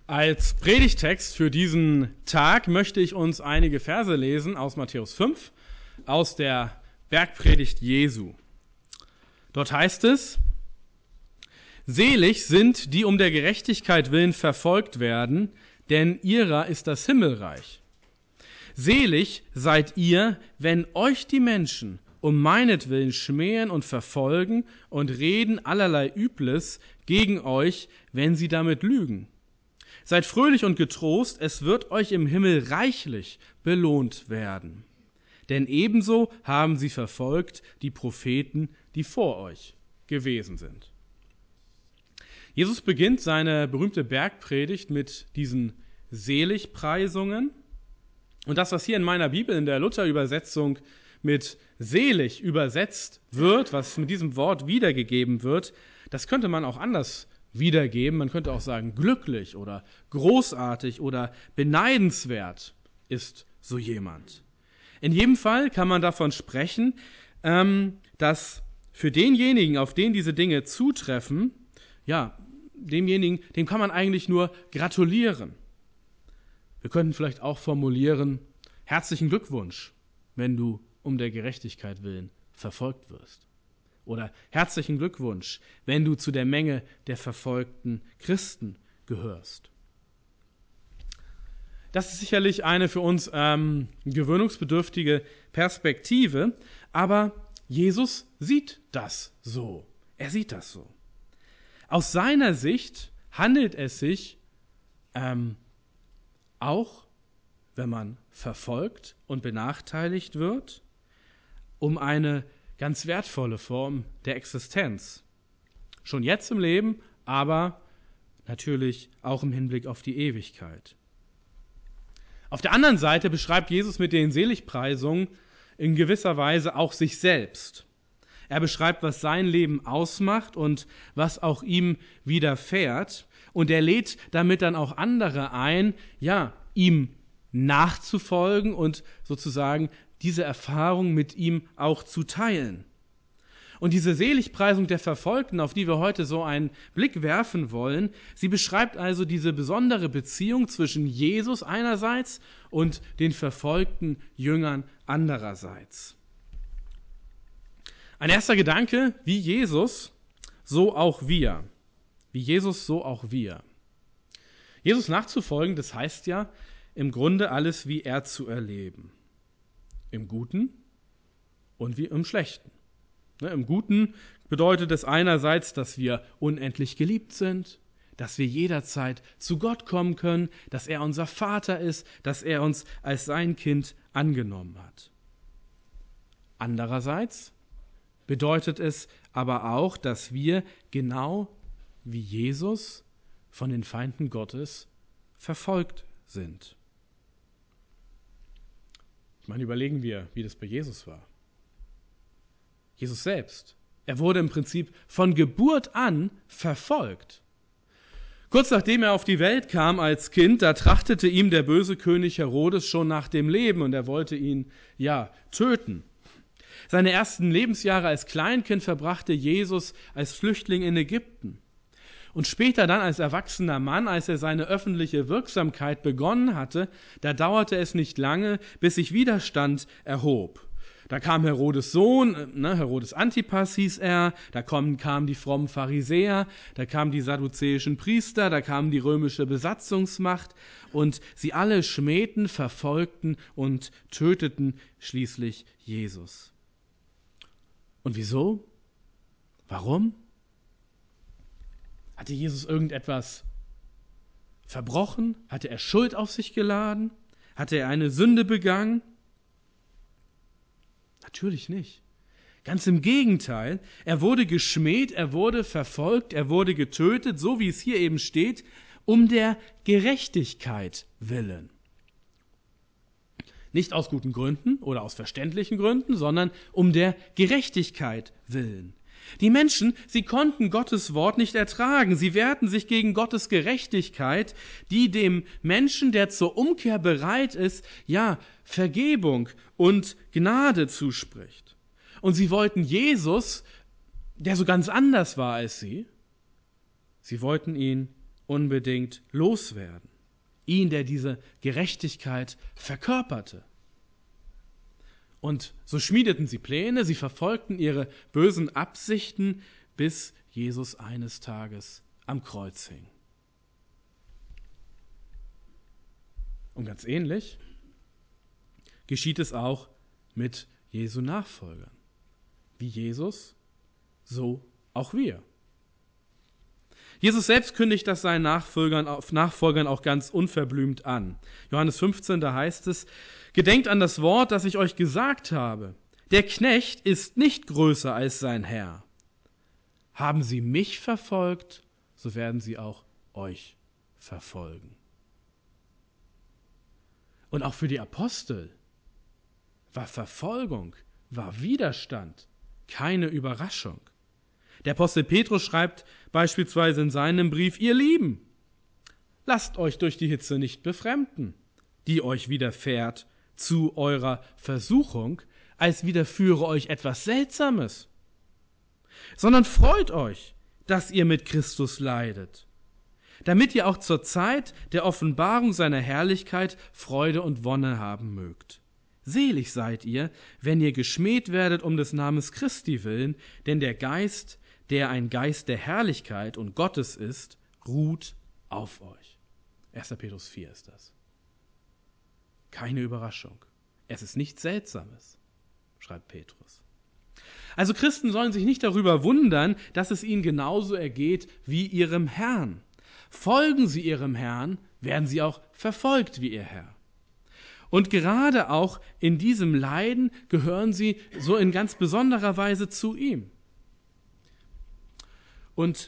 Als Predigtext für diesen Tag möchte ich uns einige Verse lesen aus Matthäus 5, aus der Bergpredigt Jesu. Dort heißt es: Selig sind, die um der Gerechtigkeit willen verfolgt werden, denn ihrer ist das Himmelreich. Selig seid ihr, wenn euch die Menschen um meinetwillen schmähen und verfolgen und reden allerlei Übles gegen euch, wenn sie damit lügen. Seid fröhlich und getrost, es wird euch im Himmel reichlich belohnt werden. Denn ebenso haben sie verfolgt die Propheten, die vor euch gewesen sind. Jesus beginnt seine berühmte Bergpredigt mit diesen Seligpreisungen. Und das, was hier in meiner Bibel in der Luther-Übersetzung mit selig übersetzt wird, was mit diesem Wort wiedergegeben wird, das könnte man auch anders wiedergeben. Man könnte auch sagen, glücklich oder großartig oder beneidenswert ist so jemand. In jedem Fall kann man davon sprechen, dass für denjenigen, auf den diese Dinge zutreffen, ja, demjenigen, dem kann man eigentlich nur gratulieren. Wir könnten vielleicht auch formulieren: Herzlichen Glückwunsch, wenn du um der Gerechtigkeit willen verfolgt wirst. Oder herzlichen Glückwunsch, wenn du zu der Menge der verfolgten Christen gehörst. Das ist sicherlich eine für uns gewöhnungsbedürftige Perspektive, aber Jesus sieht das so. Er sieht das so. Aus seiner Sicht handelt es sich auch, wenn man verfolgt und benachteiligt wird, um eine ganz wertvolle Form der Existenz. Schon jetzt im Leben, aber natürlich auch im Hinblick auf die Ewigkeit. Auf der anderen Seite beschreibt Jesus mit den Seligpreisungen in gewisser Weise auch sich selbst. Er beschreibt, was sein Leben ausmacht und was auch ihm widerfährt. Und er lädt damit dann auch andere ein, ja, ihm nachzufolgen und sozusagen diese Erfahrung mit ihm auch zu teilen. Und diese Seligpreisung der Verfolgten, auf die wir heute so einen Blick werfen wollen, sie beschreibt also diese besondere Beziehung zwischen Jesus einerseits und den verfolgten Jüngern andererseits. Ein erster Gedanke: wie Jesus, so auch wir. Wie Jesus, so auch wir. Jesus nachzufolgen, das heißt ja im Grunde alles wie er zu erleben. Im Guten und wie im Schlechten. Im Guten bedeutet es einerseits, dass wir unendlich geliebt sind, dass wir jederzeit zu Gott kommen können, dass er unser Vater ist, dass er uns als sein Kind angenommen hat. Andererseits bedeutet es aber auch, dass wir genau wie Jesus von den Feinden Gottes verfolgt sind. Ich meine, überlegen wir, wie das bei Jesus war. Jesus selbst, er wurde im Prinzip von Geburt an verfolgt. Kurz nachdem er auf die Welt kam als Kind, da trachtete ihm der böse König Herodes schon nach dem Leben und er wollte ihn, töten. Seine ersten Lebensjahre als Kleinkind verbrachte Jesus als Flüchtling in Ägypten. Und später dann als erwachsener Mann, als er seine öffentliche Wirksamkeit begonnen hatte, da dauerte es nicht lange, bis sich Widerstand erhob. Da kam Herodes Sohn, Herodes Antipas hieß er, da kamen die frommen Pharisäer, da kamen die sadduzäischen Priester, da kam die römische Besatzungsmacht und sie alle schmähten, verfolgten und töteten schließlich Jesus. Und wieso? Warum? Hatte Jesus irgendetwas verbrochen? Hatte er Schuld auf sich geladen? Hatte er eine Sünde begangen? Natürlich nicht. Ganz im Gegenteil, er wurde geschmäht, er wurde verfolgt, er wurde getötet, so wie es hier eben steht, um der Gerechtigkeit willen. Nicht aus guten Gründen oder aus verständlichen Gründen, sondern um der Gerechtigkeit willen. Die Menschen, sie konnten Gottes Wort nicht ertragen. Sie wehrten sich gegen Gottes Gerechtigkeit, die dem Menschen, der zur Umkehr bereit ist, Vergebung und Gnade zuspricht. Und sie wollten Jesus, der so ganz anders war als sie wollten ihn unbedingt loswerden. Ihn, der diese Gerechtigkeit verkörperte. Und so schmiedeten sie Pläne, sie verfolgten ihre bösen Absichten, bis Jesus eines Tages am Kreuz hing. Und ganz ähnlich geschieht es auch mit Jesu Nachfolgern. Wie Jesus, so auch wir. Jesus selbst kündigt das seinen Nachfolgern auch ganz unverblümt an. Johannes 15, da heißt es: Gedenkt an das Wort, das ich euch gesagt habe. Der Knecht ist nicht größer als sein Herr. Haben sie mich verfolgt, so werden sie auch euch verfolgen. Und auch für die Apostel war Verfolgung, war Widerstand keine Überraschung. Der Apostel Petrus schreibt beispielsweise in seinem Brief: Ihr Lieben, lasst euch durch die Hitze nicht befremden, die euch widerfährt zu eurer Versuchung, als widerführe euch etwas Seltsames, sondern freut euch, dass ihr mit Christus leidet, damit ihr auch zur Zeit der Offenbarung seiner Herrlichkeit Freude und Wonne haben mögt. Selig seid ihr, wenn ihr geschmäht werdet um des Namens Christi willen, denn der Geist, der ein Geist der Herrlichkeit und Gottes ist, ruht auf euch. 1. Petrus 4 ist das. Keine Überraschung. Es ist nichts Seltsames, schreibt Petrus. Also Christen sollen sich nicht darüber wundern, dass es ihnen genauso ergeht wie ihrem Herrn. Folgen sie ihrem Herrn, werden sie auch verfolgt wie ihr Herr. Und gerade auch in diesem Leiden gehören sie so in ganz besonderer Weise zu ihm. Und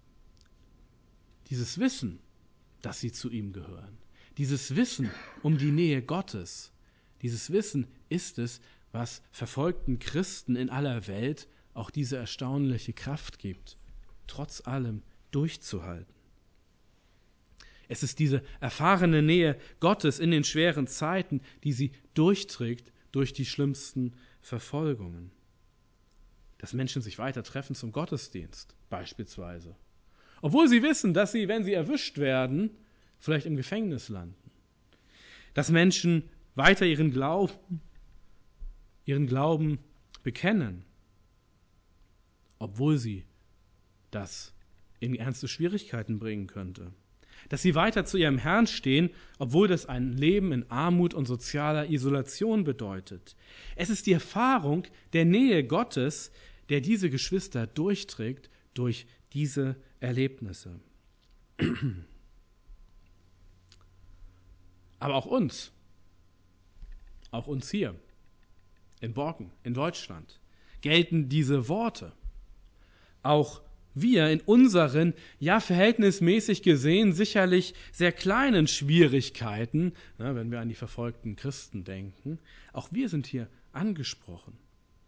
dieses Wissen, dass sie zu ihm gehören, dieses Wissen um die Nähe Gottes, dieses Wissen ist es, was verfolgten Christen in aller Welt auch diese erstaunliche Kraft gibt, trotz allem durchzuhalten. Es ist diese erfahrene Nähe Gottes in den schweren Zeiten, die sie durchträgt durch die schlimmsten Verfolgungen. Dass Menschen sich weiter treffen zum Gottesdienst beispielsweise, obwohl sie wissen, dass sie, wenn sie erwischt werden, vielleicht im Gefängnis landen. Dass Menschen weiter ihren Glauben bekennen, obwohl sie das in ernste Schwierigkeiten bringen könnte. Dass sie weiter zu ihrem Herrn stehen, obwohl das ein Leben in Armut und sozialer Isolation bedeutet. Es ist die Erfahrung der Nähe Gottes, der diese Geschwister durchträgt durch diese Erlebnisse. Aber auch uns hier in Borken, in Deutschland, gelten diese Worte. Auch wir in unseren, ja verhältnismäßig gesehen, sicherlich sehr kleinen Schwierigkeiten, wenn wir an die verfolgten Christen denken, auch wir sind hier angesprochen.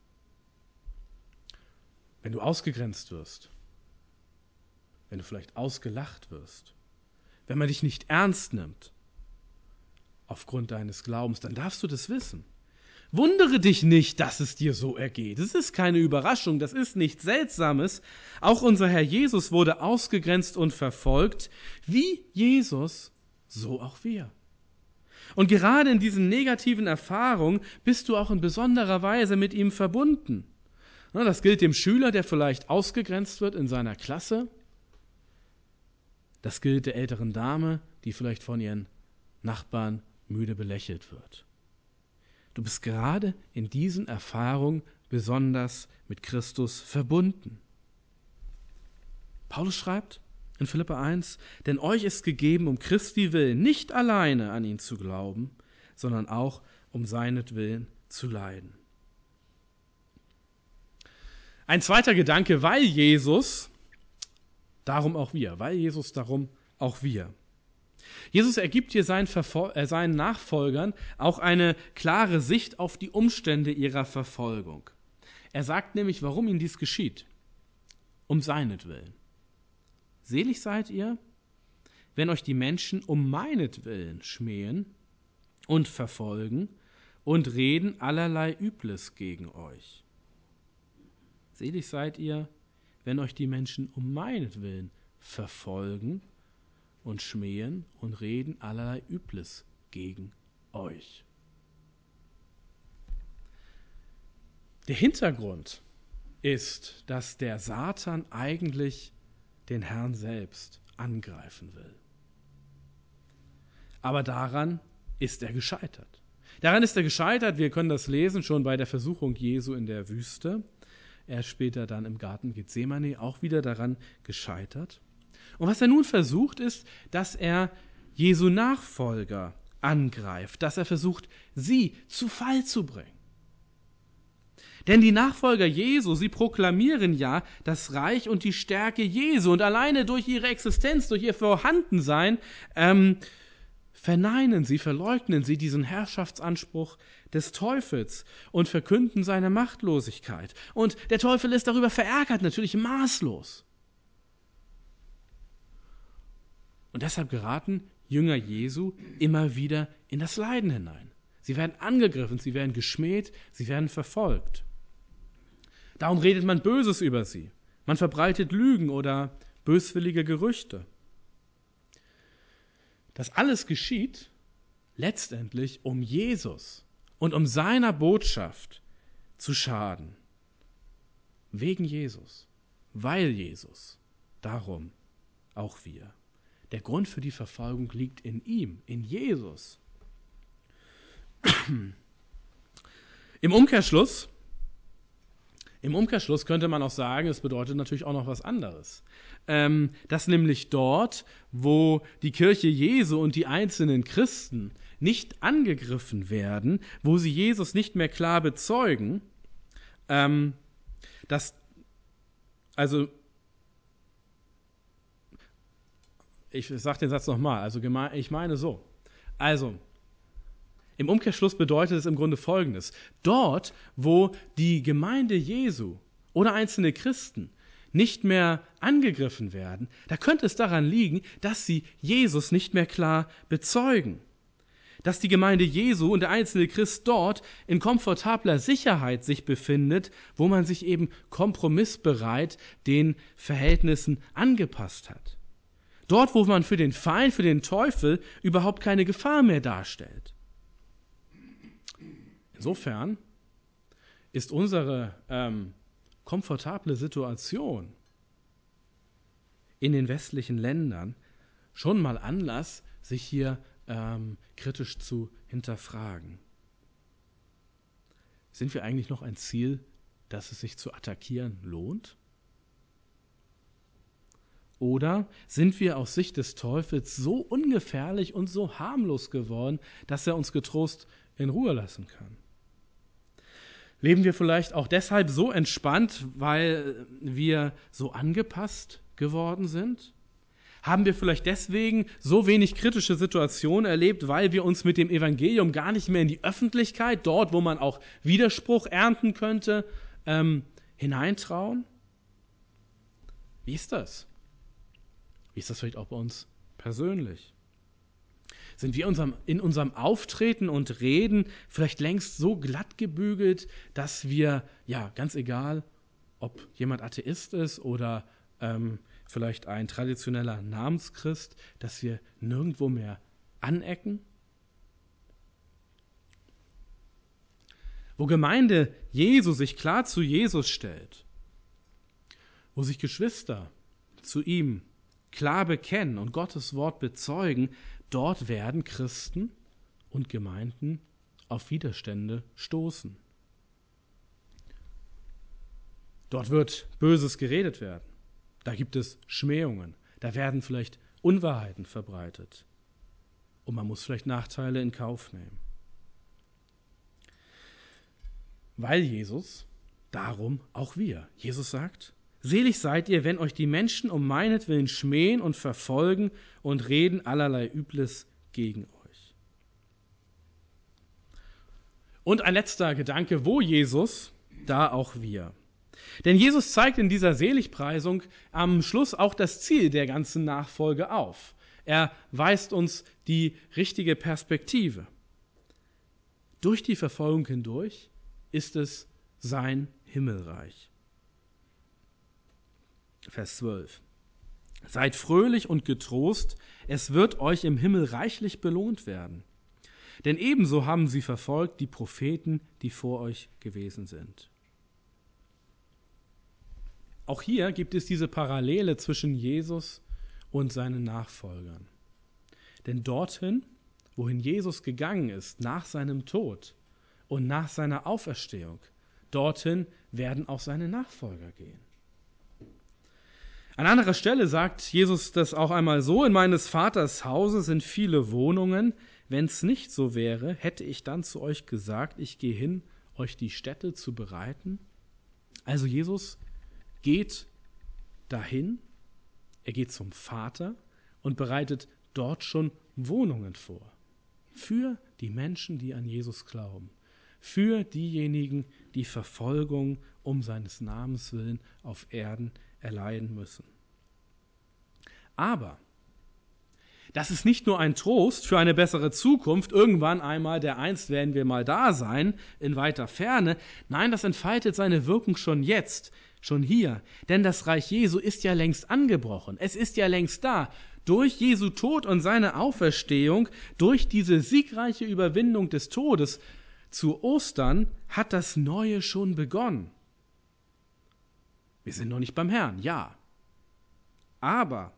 Wenn du ausgegrenzt wirst, wenn du vielleicht ausgelacht wirst, wenn man dich nicht ernst nimmt aufgrund deines Glaubens, dann darfst du das wissen. Wundere dich nicht, dass es dir so ergeht. Es ist keine Überraschung, das ist nichts Seltsames. Auch unser Herr Jesus wurde ausgegrenzt und verfolgt. Wie Jesus, so auch wir. Und gerade in diesen negativen Erfahrungen bist du auch in besonderer Weise mit ihm verbunden. Das gilt dem Schüler, der vielleicht ausgegrenzt wird in seiner Klasse. Das gilt der älteren Dame, die vielleicht von ihren Nachbarn müde belächelt wird. Du bist gerade in diesen Erfahrungen besonders mit Christus verbunden. Paulus schreibt in Philipper 1, denn euch ist gegeben, um Christi willen nicht alleine an ihn zu glauben, sondern auch um seinetwillen zu leiden. Ein zweiter Gedanke, weil Jesus, darum auch wir, weil Jesus, darum auch wir. Jesus ergibt hier seinen Nachfolgern auch eine klare Sicht auf die Umstände ihrer Verfolgung. Er sagt nämlich, warum ihnen dies geschieht. Um seinetwillen. Selig seid ihr, wenn euch die Menschen um meinetwillen schmähen und verfolgen und reden allerlei Übles gegen euch. Selig seid ihr, wenn euch die Menschen um meinetwillen verfolgen und schmähen und reden allerlei Übles gegen euch. Der Hintergrund ist, dass der Satan eigentlich den Herrn selbst angreifen will. Aber daran ist er gescheitert. Wir können das lesen schon bei der Versuchung Jesu in der Wüste. Er ist später dann im Garten Gethsemane auch wieder daran gescheitert. Und was er nun versucht, ist, dass er Jesu Nachfolger angreift, dass er versucht, sie zu Fall zu bringen. Denn die Nachfolger Jesu, sie proklamieren ja das Reich und die Stärke Jesu und alleine durch ihre Existenz, durch ihr Vorhandensein, verleugnen sie diesen Herrschaftsanspruch des Teufels und verkünden seine Machtlosigkeit. Und der Teufel ist darüber verärgert, natürlich maßlos. Und deshalb geraten Jünger Jesu immer wieder in das Leiden hinein. Sie werden angegriffen, sie werden geschmäht, sie werden verfolgt. Darum redet man Böses über sie. Man verbreitet Lügen oder böswillige Gerüchte. Das alles geschieht letztendlich, um Jesus und um seiner Botschaft zu schaden. Wegen Jesus, weil Jesus, darum auch wir. Der Grund für die Verfolgung liegt in ihm, in Jesus. Im Umkehrschluss könnte man auch sagen, es bedeutet natürlich auch noch was anderes. Dass nämlich dort, wo die Kirche Jesu und die einzelnen Christen nicht angegriffen werden, wo sie Jesus nicht mehr klar bezeugen, ich sage den Satz nochmal, ich meine so. Also, im Umkehrschluss bedeutet es im Grunde Folgendes. Dort, wo die Gemeinde Jesu oder einzelne Christen nicht mehr angegriffen werden, da könnte es daran liegen, dass sie Jesus nicht mehr klar bezeugen. Dass die Gemeinde Jesu und der einzelne Christ dort in komfortabler Sicherheit sich befindet, wo man sich eben kompromissbereit den Verhältnissen angepasst hat. Dort, wo man für den Feind, für den Teufel überhaupt keine Gefahr mehr darstellt. Insofern ist unsere komfortable Situation in den westlichen Ländern schon mal Anlass, sich hier kritisch zu hinterfragen. Sind wir eigentlich noch ein Ziel, das es sich zu attackieren lohnt? Oder sind wir aus Sicht des Teufels so ungefährlich und so harmlos geworden, dass er uns getrost in Ruhe lassen kann? Leben wir vielleicht auch deshalb so entspannt, weil wir so angepasst geworden sind? Haben wir vielleicht deswegen so wenig kritische Situationen erlebt, weil wir uns mit dem Evangelium gar nicht mehr in die Öffentlichkeit, dort wo man auch Widerspruch ernten könnte, hineintrauen? Wie ist das? Wie ist das vielleicht auch bei uns persönlich? Sind wir in unserem Auftreten und Reden vielleicht längst so glatt gebügelt, dass wir, ja, ganz egal, ob jemand Atheist ist oder vielleicht ein traditioneller Namenschrist, dass wir nirgendwo mehr anecken? Wo Gemeinde Jesu sich klar zu Jesus stellt, wo sich Geschwister zu ihm klar bekennen und Gottes Wort bezeugen, dort werden Christen und Gemeinden auf Widerstände stoßen. Dort wird Böses geredet werden. Da gibt es Schmähungen. Da werden vielleicht Unwahrheiten verbreitet. Und man muss vielleicht Nachteile in Kauf nehmen. Weil Jesus, darum auch wir. Jesus sagt, selig seid ihr, wenn euch die Menschen um meinetwillen schmähen und verfolgen und reden allerlei Übles gegen euch. Und ein letzter Gedanke, wo Jesus, da auch wir. Denn Jesus zeigt in dieser Seligpreisung am Schluss auch das Ziel der ganzen Nachfolge auf. Er weist uns die richtige Perspektive. Durch die Verfolgung hindurch ist es sein Himmelreich. Vers 12. Seid fröhlich und getrost, es wird euch im Himmel reichlich belohnt werden. Denn ebenso haben sie verfolgt die Propheten, die vor euch gewesen sind. Auch hier gibt es diese Parallele zwischen Jesus und seinen Nachfolgern. Denn dorthin, wohin Jesus gegangen ist, nach seinem Tod und nach seiner Auferstehung, dorthin werden auch seine Nachfolger gehen. An anderer Stelle sagt Jesus das auch einmal so: In meines Vaters Hause sind viele Wohnungen. Wenn es nicht so wäre, hätte ich dann zu euch gesagt, ich gehe hin, euch die Stätte zu bereiten. Also Jesus geht dahin, er geht zum Vater und bereitet dort schon Wohnungen vor. Für die Menschen, die an Jesus glauben. Für diejenigen, die Verfolgung um seines Namens willen auf Erden erleiden müssen. Aber das ist nicht nur ein Trost für eine bessere Zukunft, irgendwann einmal, dereinst werden wir mal da sein, in weiter Ferne. Nein, das entfaltet seine Wirkung schon jetzt, schon hier. Denn das Reich Jesu ist ja längst angebrochen. Es ist ja längst da. Durch Jesu Tod und seine Auferstehung, durch diese siegreiche Überwindung des Todes zu Ostern, hat das Neue schon begonnen. Wir sind noch nicht beim Herrn, ja. Aber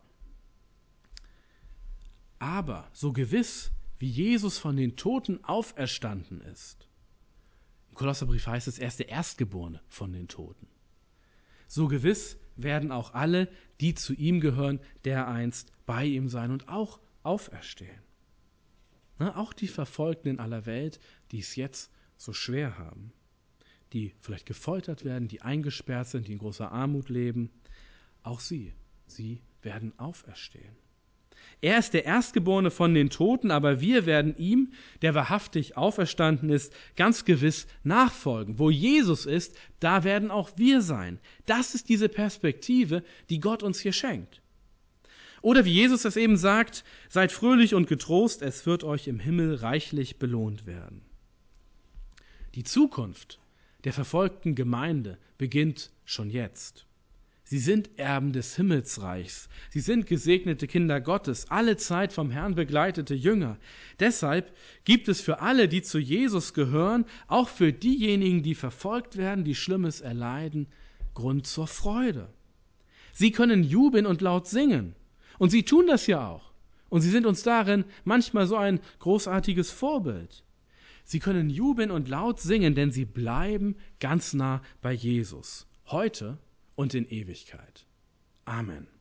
so gewiss, wie Jesus von den Toten auferstanden ist, im Kolosserbrief heißt es, er ist der Erstgeborene von den Toten, so gewiss werden auch alle, die zu ihm gehören, dereinst bei ihm sein und auch auferstehen. Auch die Verfolgten in aller Welt, die es jetzt so schwer haben, die vielleicht gefoltert werden, die eingesperrt sind, die in großer Armut leben, auch sie werden auferstehen. Er ist der Erstgeborene von den Toten, aber wir werden ihm, der wahrhaftig auferstanden ist, ganz gewiss nachfolgen. Wo Jesus ist, da werden auch wir sein. Das ist diese Perspektive, die Gott uns hier schenkt. Oder wie Jesus es eben sagt, seid fröhlich und getrost, es wird euch im Himmel reichlich belohnt werden. Die Zukunft der verfolgten Gemeinde beginnt schon jetzt. Sie sind Erben des Himmelsreichs. Sie sind gesegnete Kinder Gottes, alle Zeit vom Herrn begleitete Jünger. Deshalb gibt es für alle, die zu Jesus gehören, auch für diejenigen, die verfolgt werden, die Schlimmes erleiden, Grund zur Freude. Sie können jubeln und laut singen. Und sie tun das ja auch. Und sie sind uns darin manchmal so ein großartiges Vorbild. Sie können jubeln und laut singen, denn sie bleiben ganz nah bei Jesus. Heute und in Ewigkeit. Amen.